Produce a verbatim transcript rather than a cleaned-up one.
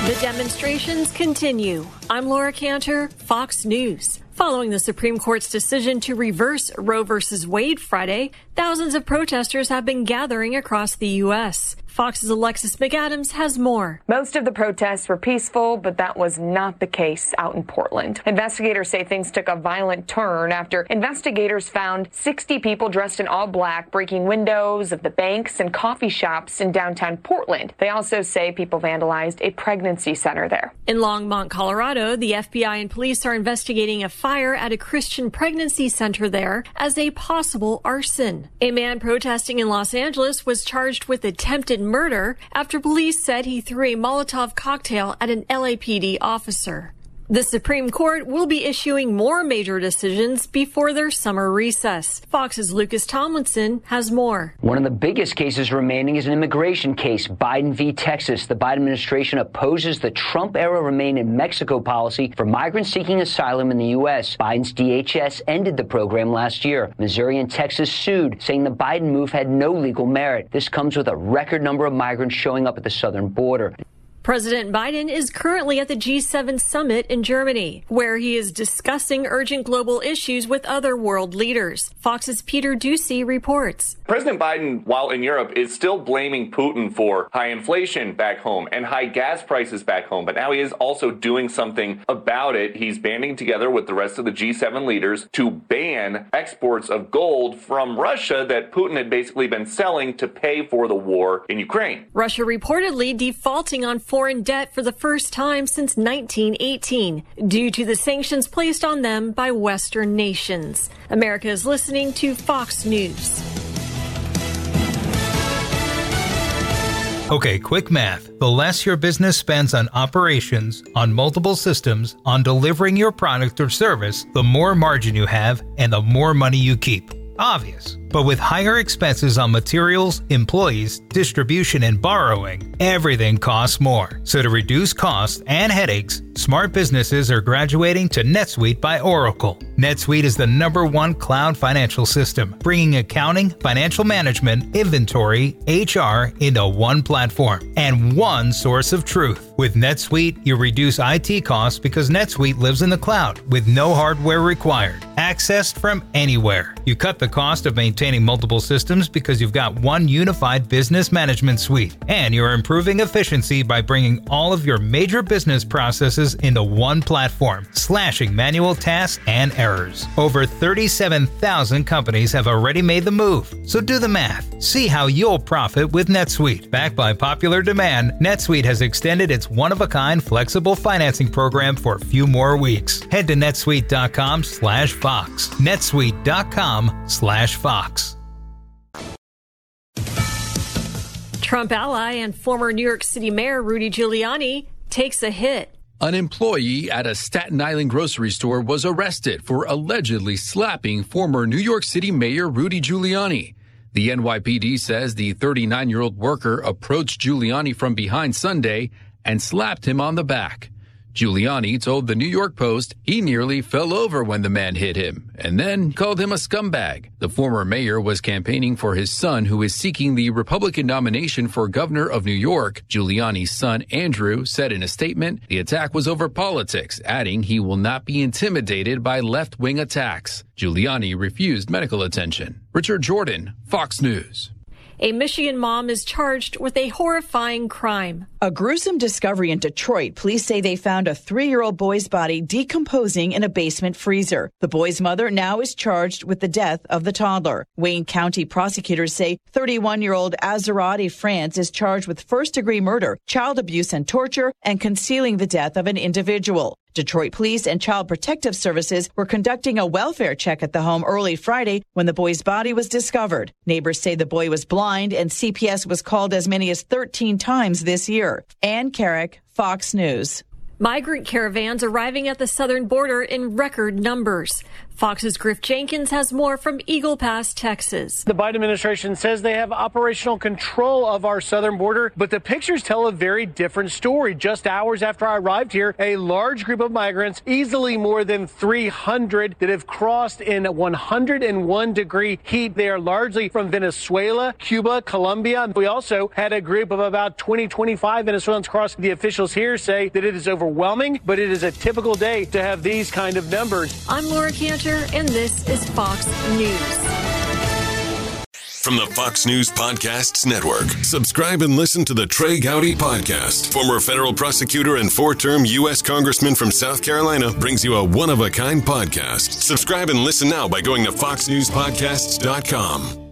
The demonstrations continue. I'm Laura Cantor, Fox News. Following the Supreme Court's decision to reverse Roe v. Wade Friday, thousands of protesters have been gathering across the U S Fox's Alexis McAdams has more. Most of the protests were peaceful, but that was not the case out in Portland. Investigators say things took a violent turn after investigators found sixty people dressed in all black breaking windows of the banks and coffee shops in downtown Portland. They also say people vandalized a pregnancy center there. In Longmont, Colorado, the F B I and police are investigating a fire at a Christian pregnancy center there as a possible arson. A man protesting in Los Angeles was charged with attempted murder after police said he threw a Molotov cocktail at an L A P D officer. The Supreme Court will be issuing more major decisions before their summer recess. Fox's Lucas Tomlinson has more. One of the biggest cases remaining is an immigration case, Biden v. Texas. The Biden administration opposes the Trump-era Remain in Mexico policy for migrants seeking asylum in the U S. Biden's D H S ended the program last year. Missouri and Texas sued, saying the Biden move had no legal merit. This comes with a record number of migrants showing up at the southern border. President Biden is currently at the G seven summit in Germany, where he is discussing urgent global issues with other world leaders. Fox's Peter Ducey reports. President Biden, while in Europe, is still blaming Putin for high inflation back home and high gas prices back home. But now he is also doing something about it. He's banding together with the rest of the G seven leaders to ban exports of gold from Russia that Putin had basically been selling to pay for the war in Ukraine. Russia reportedly defaulting on foreign debt for the first time since nineteen eighteen due to the sanctions placed on them by Western nations. America is listening to Fox News. Okay, quick math. The less your business spends on operations, on multiple systems, on delivering your product or service, the more margin you have and the more money you keep. Obvious. But with higher expenses on materials, employees, distribution, and borrowing, everything costs more. So to reduce costs and headaches, smart businesses are graduating to NetSuite by Oracle. NetSuite is the number one cloud financial system, bringing accounting, financial management, inventory, H R into one platform and one source of truth. With NetSuite, you reduce I T costs because NetSuite lives in the cloud with no hardware required, accessed from anywhere. You cut the cost of maintaining multiple systems because you've got one unified business management suite, and you're improving efficiency by bringing all of your major business processes into one platform, slashing manual tasks and errors. Over thirty-seven thousand companies have already made the move, so do the math. See how you'll profit with NetSuite. Backed by popular demand, NetSuite has extended its one-of-a-kind flexible financing program for a few more weeks. Head to netsuite.com slash Fox. netsuite.com slash Fox. Trump ally and former New York City Mayor Rudy Giuliani takes a hit. An employee at a Staten Island grocery store was arrested for allegedly slapping former New York City Mayor Rudy Giuliani. The N Y P D says the thirty-nine-year-old worker approached Giuliani from behind Sunday and slapped him on the back. Giuliani told the New York Post he nearly fell over when the man hit him and then called him a scumbag. The former mayor was campaigning for his son, who is seeking the Republican nomination for governor of New York. Giuliani's son, Andrew, said in a statement the attack was over politics, adding he will not be intimidated by left-wing attacks. Giuliani refused medical attention. Richard Jordan, Fox News. A Michigan mom is charged with a horrifying crime. A gruesome discovery in Detroit. Police say they found a three-year-old boy's body decomposing in a basement freezer. The boy's mother now is charged with the death of the toddler. Wayne County prosecutors say thirty-one-year-old Azerati France is charged with first-degree murder, child abuse and torture, and concealing the death of an individual. Detroit Police and Child Protective Services were conducting a welfare check at the home early Friday when the boy's body was discovered. Neighbors say the boy was blind and C P S was called as many as thirteen times this year. Ann Carrick, Fox News. Migrant caravans arriving at the southern border in record numbers. Fox's Griff Jenkins has more from Eagle Pass, Texas. The Biden administration says they have operational control of our southern border, but the pictures tell a very different story. Just hours after I arrived here, a large group of migrants, easily more than three hundred, that have crossed in one hundred one degree heat. They are largely from Venezuela, Cuba, Colombia. We also had a group of about twenty, twenty-five Venezuelans cross. The officials here say that it is overwhelming, but it is a typical day to have these kind of numbers. I'm Laura Cantor, and this is Fox News. From the Fox News Podcasts Network, subscribe and listen to the Trey Gowdy Podcast. Former federal prosecutor and four-term U S Congressman from South Carolina brings you a one-of-a-kind podcast. Subscribe and listen now by going to fox news podcasts dot com.